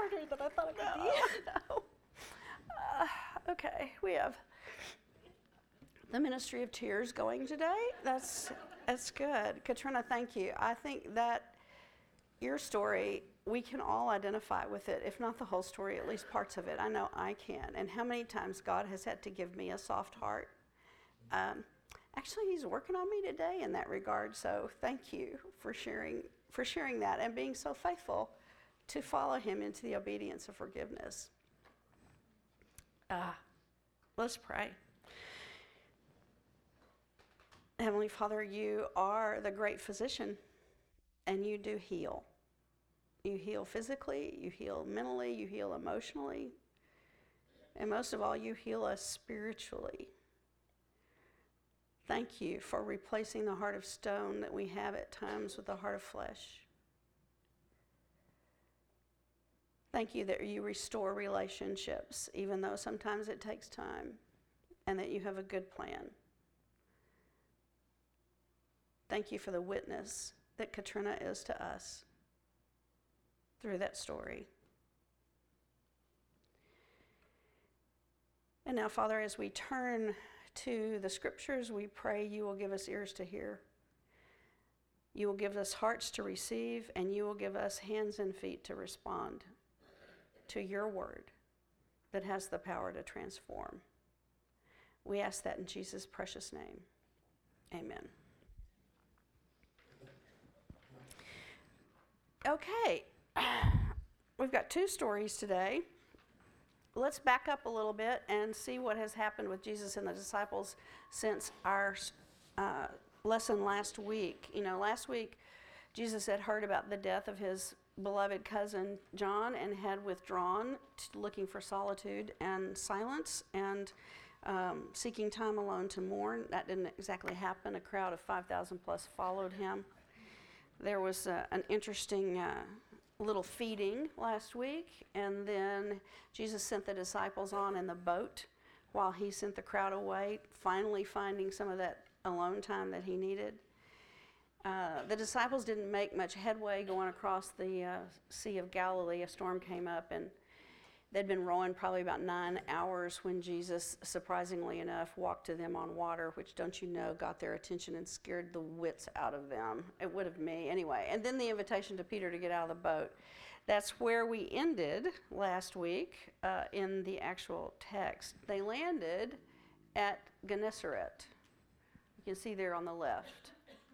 harder than I thought it would be. No. Okay, we have the Ministry of Tears going today. That's good. Katrina, thank you. I think that your story, we can all identify with it, if not the whole story, at least parts of it. I know I can. And how many times God has had to give me a soft heart. Actually, he's working on me today in that regard. So thank you for sharing that and being so faithful to follow him into the obedience of forgiveness. Let's pray. Heavenly Father, you are the great physician, and you do heal. You heal physically, you heal mentally, you heal emotionally, and most of all, you heal us spiritually. Thank you for replacing the heart of stone that we have at times with the heart of flesh. Thank you that you restore relationships, even though sometimes it takes time, and that you have a good plan. Thank you for the witness that Katrina is to us through that story. And now, Father, as we turn to the scriptures, we pray you will give us ears to hear. You will give us hearts to receive, and you will give us hands and feet to respond to your word that has the power to transform. We ask that in Jesus' precious name. Amen. Okay, we've got two stories today. Let's back up a little bit and see what has happened with Jesus and the disciples since our lesson last week. You know, last week Jesus had heard about the death of his beloved cousin John and had withdrawn, looking for solitude and silence and seeking time alone to mourn. That didn't exactly happen. A crowd of 5,000 plus followed him. There was an interesting little feeding last week, and then Jesus sent the disciples on in the boat while he sent the crowd away, finally finding some of that alone time that he needed. The disciples didn't make much headway going across the Sea of Galilee. A storm came up, and they'd been rowing probably about 9 hours when Jesus, surprisingly enough, walked to them on water, which, don't you know, got their attention and scared the wits out of them. It would have me anyway. And then the invitation to Peter to get out of the boat. That's where we ended last week in the actual text. They landed at Gennesaret. You can see there on the left.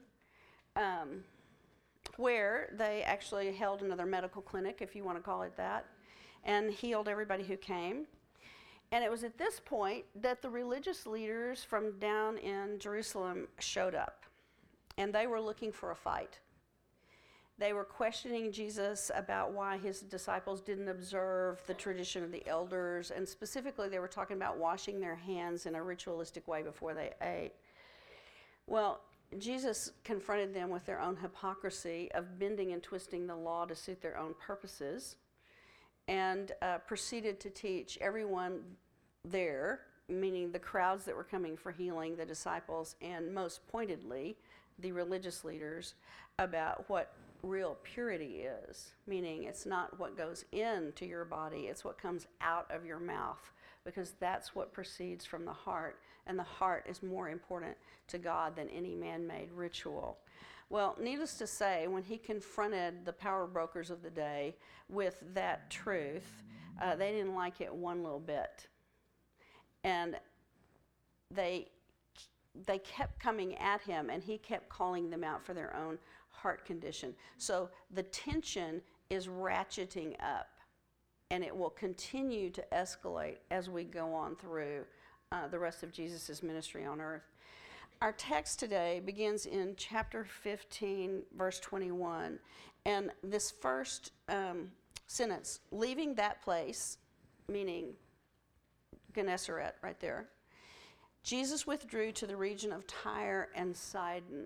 Where they actually held another medical clinic, if you want to call it that, and healed everybody who came. And it was at this point that the religious leaders from down in Jerusalem showed up, and they were looking for a fight. They were questioning Jesus about why his disciples didn't observe the tradition of the elders, and specifically they were talking about washing their hands in a ritualistic way before they ate. Well, Jesus confronted them with their own hypocrisy of bending and twisting the law to suit their own purposes, and proceeded to teach everyone there, meaning the crowds that were coming for healing, the disciples, and most pointedly, the religious leaders, about what real purity is, meaning it's not what goes into your body, it's what comes out of your mouth, because that's what proceeds from the heart, and the heart is more important to God than any man-made ritual. Well, needless to say, when he confronted the power brokers of the day with that truth, they didn't like it one little bit. And they kept coming at him, and he kept calling them out for their own heart condition. So the tension is ratcheting up, and it will continue to escalate as we go on through the rest of Jesus' ministry on earth. Our text today begins in chapter 15, verse 21, and this first sentence, leaving that place, meaning Gennesaret right there, Jesus withdrew to the region of Tyre and Sidon.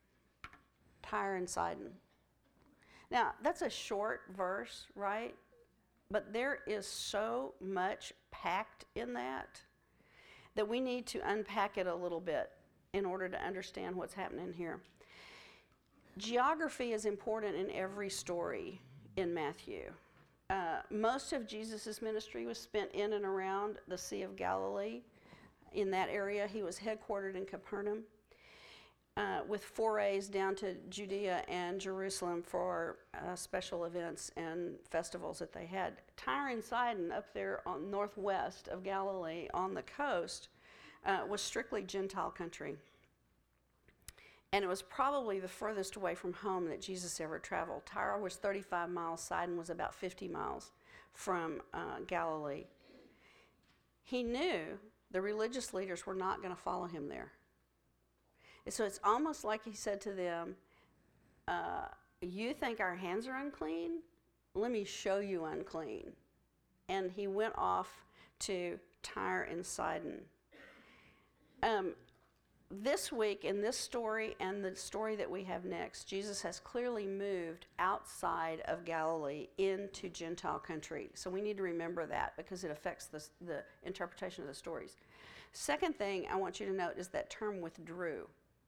Tyre and Sidon. Now, that's a short verse, right? But there is so much packed in that we need to unpack it a little bit in order to understand what's happening here. Geography is important in every story in Matthew. Most of Jesus' ministry was spent in and around the Sea of Galilee. In that area, he was headquartered in Capernaum, with forays down to Judea and Jerusalem for special events and festivals that they had. Tyre and Sidon, up there on northwest of Galilee on the coast, was strictly Gentile country. And it was probably the furthest away from home that Jesus ever traveled. Tyre was 35 miles, Sidon was about 50 miles from Galilee. He knew the religious leaders were not going to follow him there. And so it's almost like he said to them, you think our hands are unclean? Let me show you unclean. And he went off to Tyre and Sidon. This week, in this story and the story that we have next, Jesus has clearly moved outside of Galilee into Gentile country. So we need to remember that because it affects the interpretation of the stories. Second thing I want you to note is that term withdrew.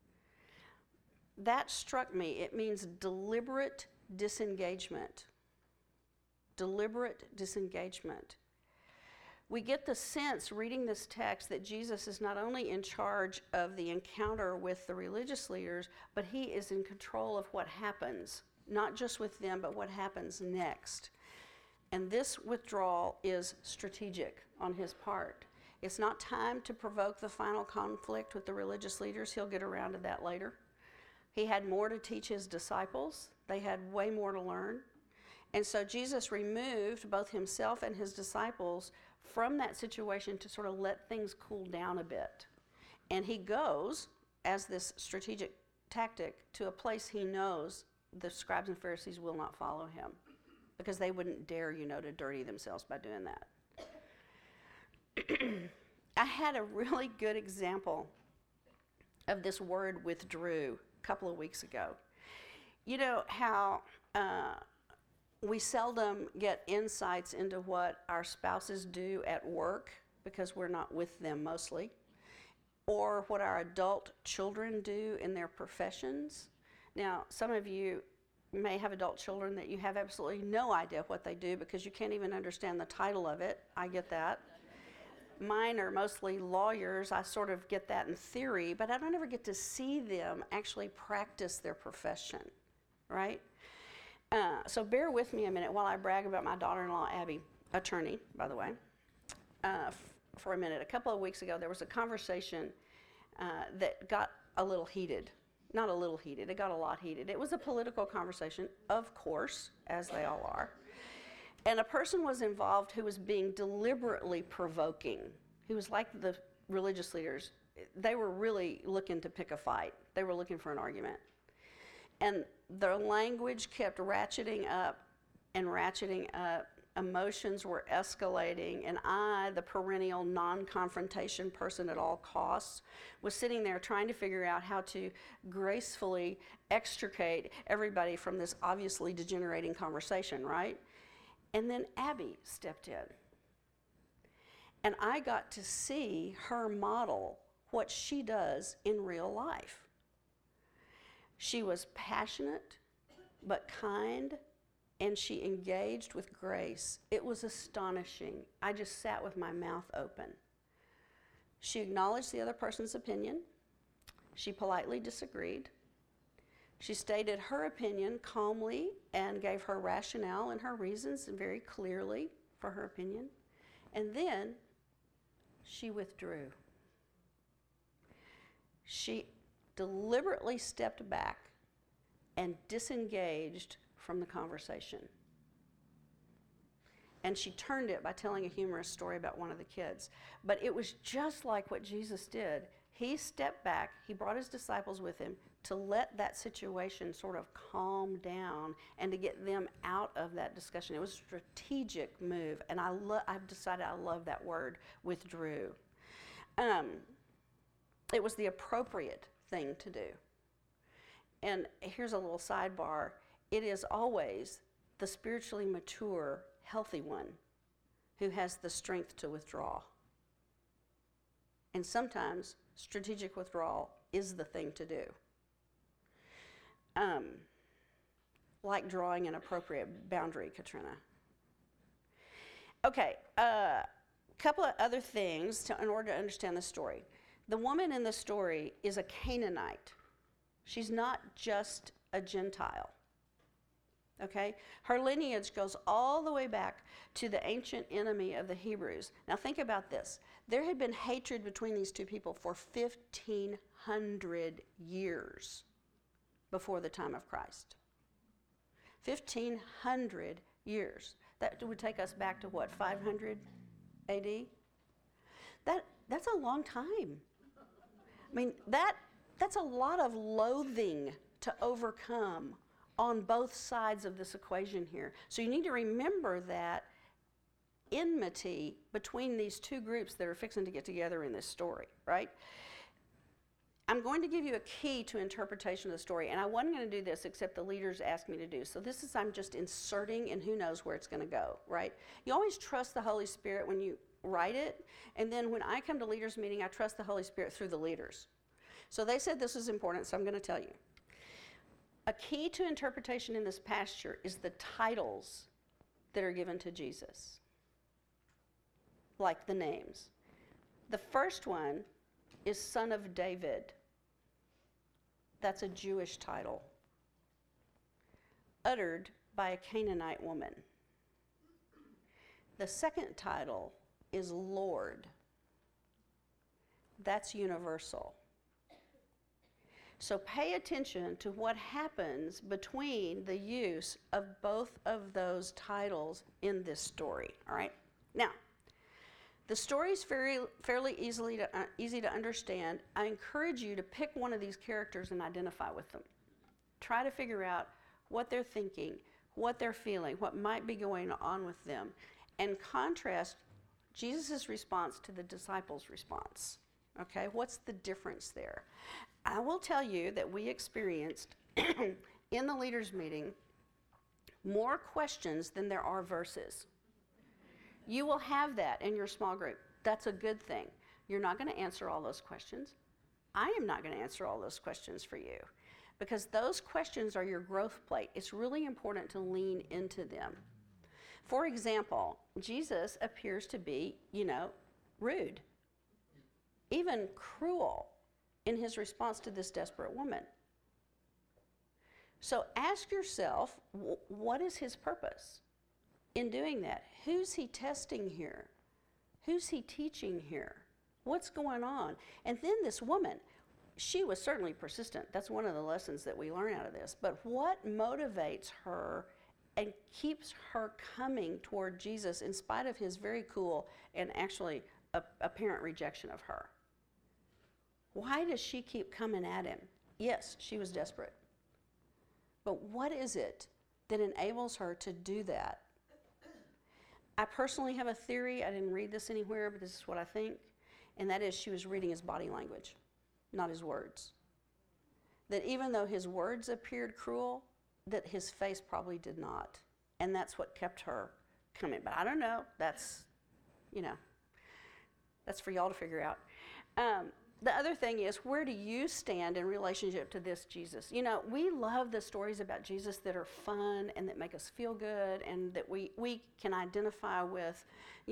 That struck me. It means deliberate disengagement. Deliberate disengagement. We get the sense, reading this text, that Jesus is not only in charge of the encounter with the religious leaders, but he is in control of what happens, not just with them, but what happens next. And this withdrawal is strategic on his part. It's not time to provoke the final conflict with the religious leaders. He'll get around to that later. He had more to teach his disciples. They had way more to learn. And so Jesus removed both himself and his disciples from that situation to sort of let things cool down a bit. And he goes, as this strategic tactic, to a place he knows the scribes and Pharisees will not follow him because they wouldn't dare, to dirty themselves by doing that. I had a really good example of this word withdrew a couple of weeks ago. You know how we seldom get insights into what our spouses do at work because we're not with them mostly, or what our adult children do in their professions. Now, some of you may have adult children that you have absolutely no idea what they do because you can't even understand the title of it. I get that. Mine are mostly lawyers. I sort of get that in theory, but I don't ever get to see them actually practice their profession, right? So bear with me a minute while I brag about my daughter-in-law, Abby, attorney, by the way, for a minute. A couple of weeks ago, there was a conversation that got a little heated. Not a little heated, it got a lot heated. It was a political conversation, of course, as they all are. And a person was involved who was being deliberately provoking. He was like the religious leaders. They were really looking to pick a fight. They were looking for an argument. And the language kept ratcheting up and ratcheting up. Emotions were escalating. And I, the perennial non-confrontation person at all costs, was sitting there trying to figure out how to gracefully extricate everybody from this obviously degenerating conversation, right? And then Abby stepped in. And I got to see her model what she does in real life. She was passionate, but kind, and she engaged with grace. It was astonishing. I just sat with my mouth open. She acknowledged the other person's opinion. She politely disagreed. She stated her opinion calmly and gave her rationale and her reasons very clearly for her opinion. And then she withdrew. She deliberately stepped back and disengaged from the conversation. And she turned it by telling a humorous story about one of the kids. But it was just like what Jesus did. He stepped back, he brought his disciples with him to let that situation sort of calm down and to get them out of that discussion. It was a strategic move, and I've decided I love that word, withdrew. It was the appropriate thing to do. And here's a little sidebar. It is always the spiritually mature, healthy one who has the strength to withdraw. And sometimes strategic withdrawal is the thing to do. Like drawing an appropriate boundary, Katrina. Okay, couple of other things in order to understand the story. The woman in the story is a Canaanite. She's not just a Gentile. Okay? Her lineage goes all the way back to the ancient enemy of the Hebrews. Now think about this. There had been hatred between these two people for 1,500 years before the time of Christ. 1,500 years. That would take us back to what, 500 AD? That's a long time. I mean, that's a lot of loathing to overcome on both sides of this equation here. So you need to remember that enmity between these two groups that are fixing to get together in this story, right? I'm going to give you a key to interpretation of the story, and I wasn't going to do this except the leaders asked me to do. So this is, I'm just inserting, and who knows where it's going to go, right? You always trust the Holy Spirit when you write it, and then when I come to leaders meeting, I trust the Holy Spirit through the leaders. So they said this is important, so I'm going to tell you. A key to interpretation in this pasture is the titles that are given to Jesus, like the names. The first one is Son of David. That's a Jewish title, uttered by a Canaanite woman. The second title is Lord. That's universal. So pay attention to what happens between the use of both of those titles in this story, all right? Now, the story is fairly easy to understand. I encourage you to pick one of these characters and identify with them. Try to figure out what they're thinking, what they're feeling, what might be going on with them, and contrast Jesus' response to the disciples' response. Okay, what's the difference there? I will tell you that we experienced in the leaders' meeting more questions than there are verses. You will have that in your small group. That's a good thing. You're not going to answer all those questions. I am not going to answer all those questions for you because those questions are your growth plate. It's really important to lean into them. For example, Jesus appears to be, rude, even cruel in his response to this desperate woman. So ask yourself, what is his purpose in doing that? Who's he testing here? Who's he teaching here? What's going on? And then this woman, she was certainly persistent. That's one of the lessons that we learn out of this. But what motivates her and keeps her coming toward Jesus in spite of his very cool and actually apparent rejection of her? Why does she keep coming at him? Yes, she was desperate. But what is it that enables her to do that? I personally have a theory. I didn't read this anywhere, but this is what I think. And that is she was reading his body language, not his words. That even though his words appeared cruel, that his face probably did not. And that's what kept her coming. But I don't know. That's for y'all to figure out. The other thing is, where do you stand in relationship to this Jesus? We love the stories about Jesus that are fun and that make us feel good and that we can identify with,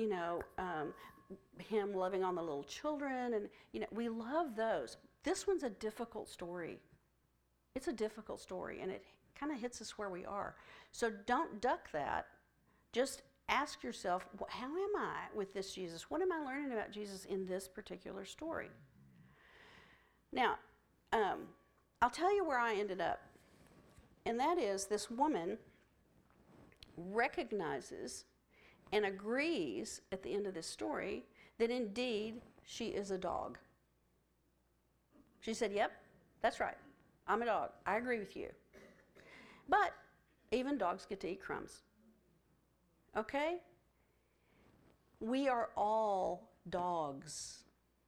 him loving on the little children. And, we love those. This one's a difficult story. It's a difficult story, and it kind of hits us where we are. So don't duck that. Just ask yourself, how am I with this Jesus? What am I learning about Jesus in this particular story? Now, I'll tell you where I ended up. And that is this woman recognizes and agrees at the end of this story that indeed she is a dog. She said, yep, that's right. I'm a dog. I agree with you. But even dogs get to eat crumbs. Okay? We are all dogs.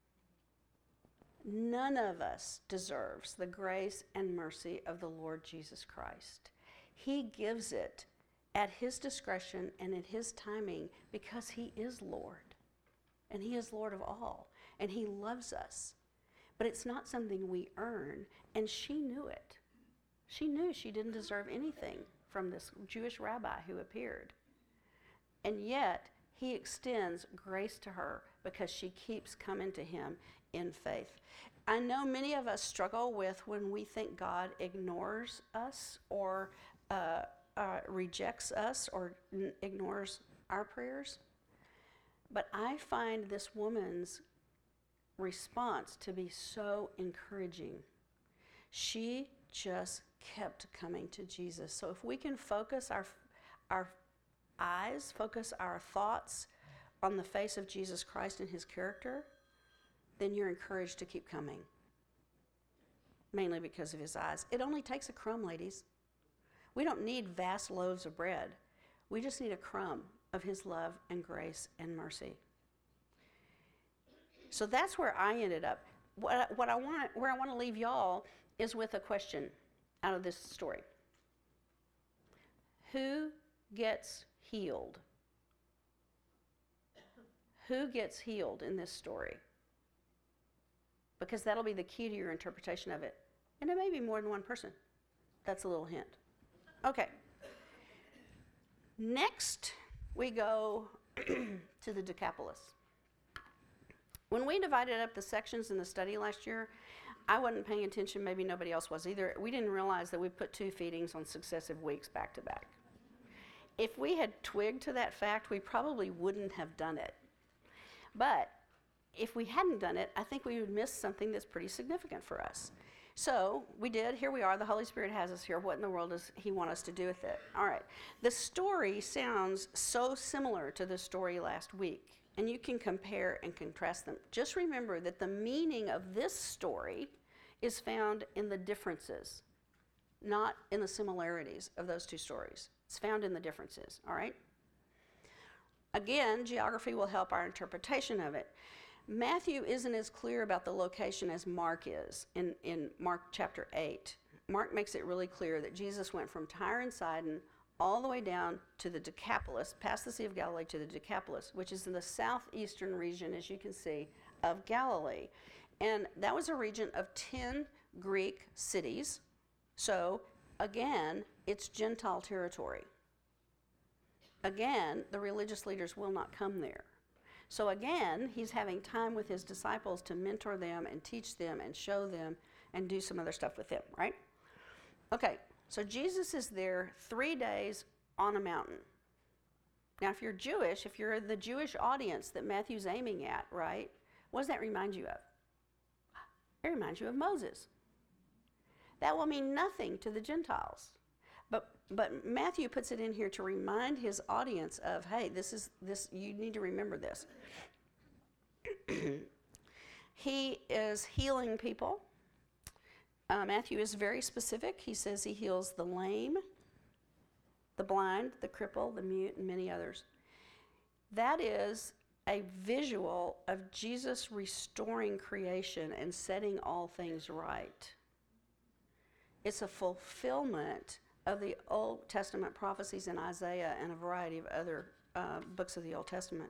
None of us deserves the grace and mercy of the Lord Jesus Christ. He gives it at his discretion and at his timing because he is Lord. And he is Lord of all. And he loves us. But it's not something we earn. And she knew it. She knew she didn't deserve anything from this Jewish rabbi who appeared. And yet, He extends grace to her because she keeps coming to him in faith. I know many of us struggle with when we think God ignores us or rejects us or ignores our prayers. But I find this woman's response to be so encouraging. She just kept coming to Jesus. So if we can focus our eyes, focus our thoughts on the face of Jesus Christ and his character, then you're encouraged to keep coming. Mainly because of his eyes. It only takes a crumb, ladies. We don't need vast loaves of bread. We just need a crumb of his love and grace and mercy. So that's where I ended up. Where I want to leave y'all is with a question out of this story. Who gets healed? Who gets healed in this story? Because that'll be the key to your interpretation of it. And it may be more than one person. That's a little hint. Okay. Next, we go to the Decapolis. When we divided up the sections in the study last year, I wasn't paying attention, maybe nobody else was either. We didn't realize that we put 2 feedings on successive weeks back to back. If we had twigged to that fact, we probably wouldn't have done it. But if we hadn't done it, I think we would miss something that's pretty significant for us. So we did. Here we are. The Holy Spirit has us here. What in the world does he want us to do with it? All right. The story sounds so similar to the story last week, and you can compare and contrast them. Just remember that the meaning of this story is found in the differences, not in the similarities of those 2 stories. It's found in the differences, all right? Again, geography will help our interpretation of it. Matthew isn't as clear about the location as Mark is in Mark chapter 8. Mark makes it really clear that Jesus went from Tyre and Sidon all the way down to the Decapolis, past the Sea of Galilee to the Decapolis, which is in the southeastern region, as you can see, of Galilee. And that was a region of 10 Greek cities. So, again, it's Gentile territory. Again, the religious leaders will not come there. So again, he's having time with his disciples to mentor them and teach them and show them and do some other stuff with them, right? Okay, so Jesus is there 3 days on a mountain. Now, if you're Jewish, if you're the Jewish audience that Matthew's aiming at, right, what does that remind you of? It reminds you of Moses. That will mean nothing to the Gentiles. But Matthew puts it in here to remind his audience of, hey, this you need to remember this. He is healing people. Matthew is very specific. He says he heals the lame, the blind, the cripple, the mute, and many others. That is a visual of Jesus restoring creation and setting all things right. It's a fulfillment of the Old Testament prophecies in Isaiah and a variety of other books of the Old Testament.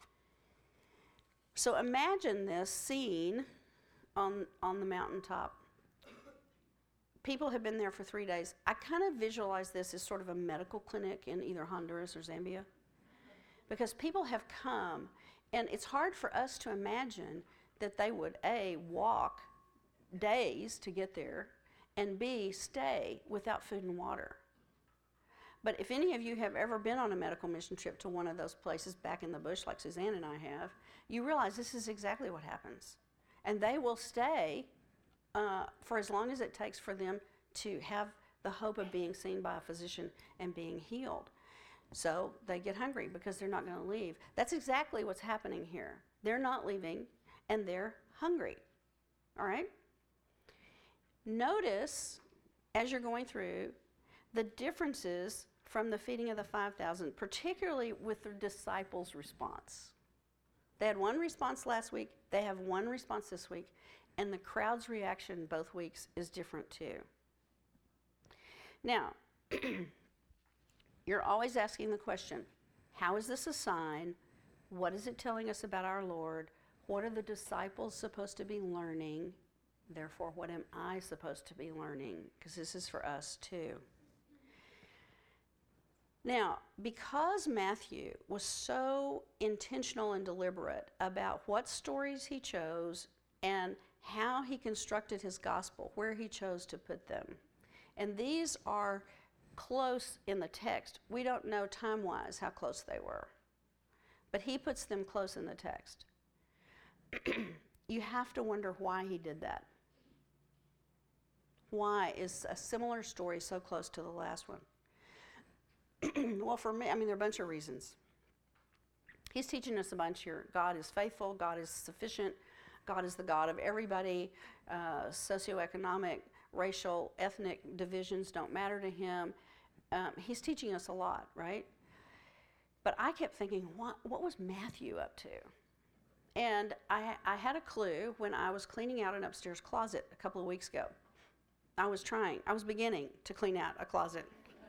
So imagine this scene on the mountaintop. People have been there for 3 days. I kind of visualize this as sort of a medical clinic in either Honduras or Zambia, because people have come, and it's hard for us to imagine that they would, A, walk days to get there, and B, stay without food and water. But if any of you have ever been on a medical mission trip to one of those places back in the bush like Suzanne and I have, you realize this is exactly what happens. And they will stay for as long as it takes for them to have the hope of being seen by a physician and being healed. So they get hungry because they're not going to leave. That's exactly what's happening here. They're not leaving, and they're hungry. All right? Notice, as you're going through, the differences from the feeding of the 5,000, particularly with the disciples' response. They had one response last week, they have one response this week, and the crowd's reaction both weeks is different too. Now, you're always asking the question, how is this a sign? What is it telling us about our Lord? What are the disciples supposed to be learning? Therefore, what am I supposed to be learning? Because this is for us too. Now, because Matthew was so intentional and deliberate about what stories he chose and how he constructed his gospel, where he chose to put them, and these are close in the text. We don't know time-wise how close they were, but he puts them close in the text. You have to wonder why he did that. Why is a similar story so close to the last one? Well, for me, there are a bunch of reasons. He's teaching us a bunch here. God is faithful, God is sufficient, God is the God of everybody. Socioeconomic, racial, ethnic divisions don't matter to him. He's teaching us a lot, right? But I kept thinking, what was Matthew up to? And I had a clue when I was cleaning out an upstairs closet a couple of weeks ago. I was beginning to clean out a closet.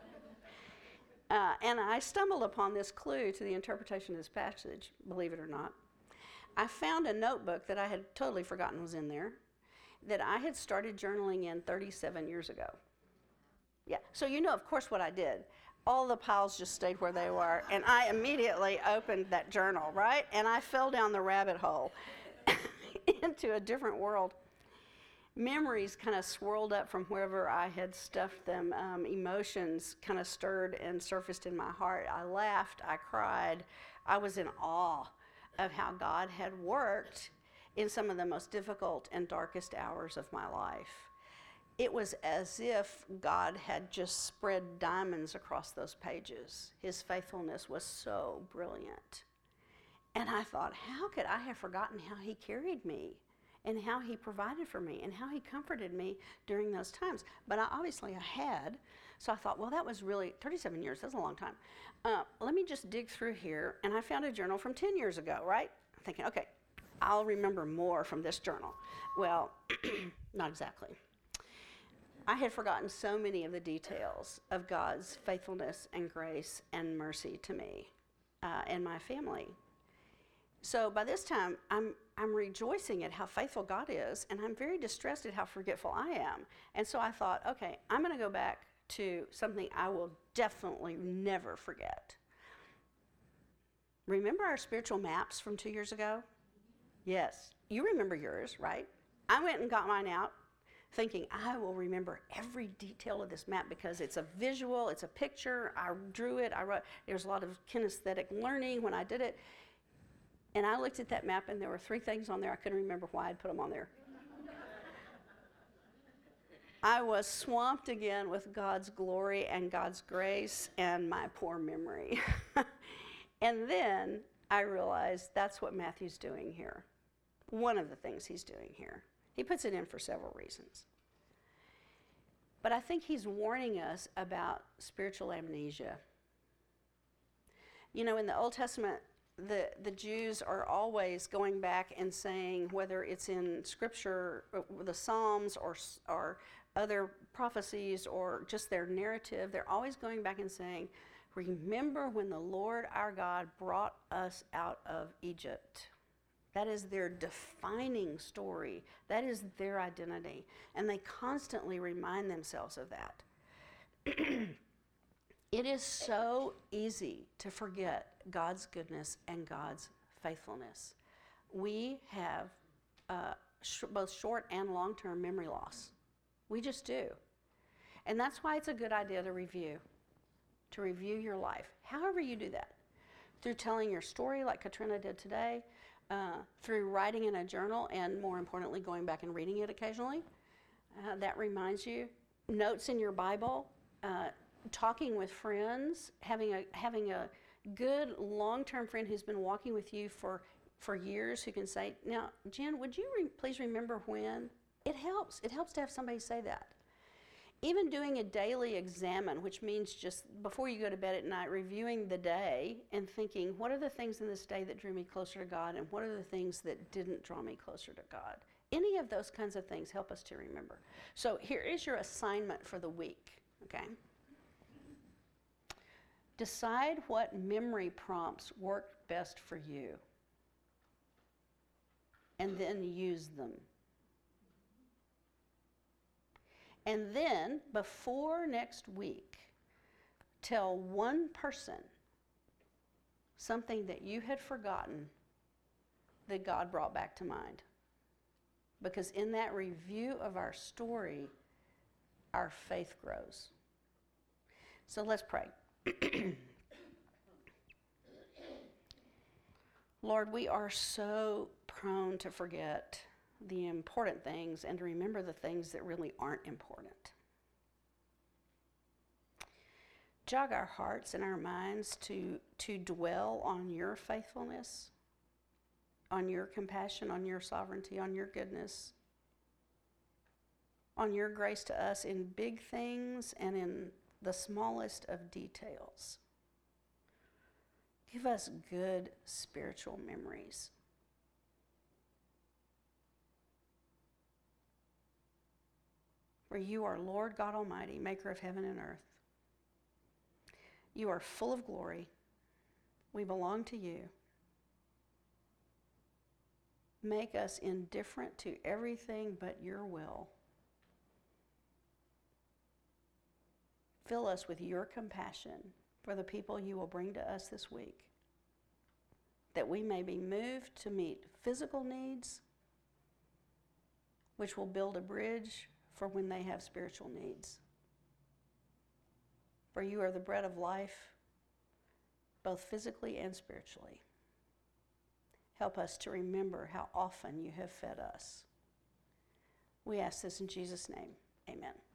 And I stumbled upon this clue to the interpretation of this passage, believe it or not. I found a notebook that I had totally forgotten was in there that I had started journaling in 37 years ago. Yeah, so you know, of course, what I did. All the piles just stayed where they were, and I immediately opened that journal, right? And I fell down the rabbit hole into a different world. Memories kind of swirled up from wherever I had stuffed them. Emotions kind of stirred and surfaced in my heart. I laughed, I cried. I was in awe of how God had worked in some of the most difficult and darkest hours of my life. It was as if God had just spread diamonds across those pages. His faithfulness was so brilliant. And I thought, how could I have forgotten how he carried me and how he provided for me and how he comforted me during those times? But I had. So I thought, well, that was really 37 years. That's a long time. Let me just dig through here. And I found a journal from 10 years ago, right? I'm thinking, okay, I'll remember more from this journal. Well, not exactly. I had forgotten so many of the details of God's faithfulness and grace and mercy to me and my family. So by this time, I'm rejoicing at how faithful God is, and I'm very distressed at how forgetful I am. And so I thought, okay, I'm going to go back to something I will definitely never forget. Remember our spiritual maps from 2 years ago? Yes. You remember yours, right? I went and got mine out, thinking I will remember every detail of this map because it's a visual, it's a picture. I drew it, I wrote. There's a lot of kinesthetic learning when I did it. And I looked at that map, and there were 3 things on there. I couldn't remember why I'd put them on there. I was swamped again with God's glory and God's grace and my poor memory. And then I realized that's what Matthew's doing here. One of the things he's doing here. He puts it in for several reasons. But I think he's warning us about spiritual amnesia. You know, in the Old Testament, the Jews are always going back and saying, whether it's in Scripture, the Psalms, or other prophecies, or just their narrative, they're always going back and saying, remember when the Lord our God brought us out of Egypt. That is their defining story. That is their identity. And they constantly remind themselves of that. It is so easy to forget God's goodness and God's faithfulness. We have both short and long-term memory loss. We just do. And that's why it's a good idea to review your life. However you do that. Through telling your story like Katrina did today, through writing in a journal, and more importantly, going back and reading it occasionally. That reminds you. Notes in your Bible, talking with friends, having a good long-term friend who's been walking with you for years, who can say, now, Jen, would you please remember when? It helps. It helps to have somebody say that. Even doing a daily examine, which means just before you go to bed at night, reviewing the day and thinking, what are the things in this day that drew me closer to God, and what are the things that didn't draw me closer to God? Any of those kinds of things help us to remember. So here is your assignment for the week, okay? Decide what memory prompts work best for you, and then use them. And then, before next week, tell one person something that you had forgotten that God brought back to mind. Because in that review of our story, our faith grows. So let's pray. Lord, we are so prone to forget the important things and to remember the things that really aren't important. Jog our hearts and our minds to dwell on your faithfulness, on your compassion, on your sovereignty, on your goodness, on your grace to us in big things and in the smallest of details. Give us good spiritual memories. For you are Lord God Almighty, maker of heaven and earth. You are full of glory. We belong to you. Make us indifferent to everything but your will. Fill us with your compassion for the people you will bring to us this week, that we may be moved to meet physical needs, which will build a bridge for when they have spiritual needs. For you are the bread of life, both physically and spiritually. Help us to remember how often you have fed us. We ask this in Jesus' name. Amen.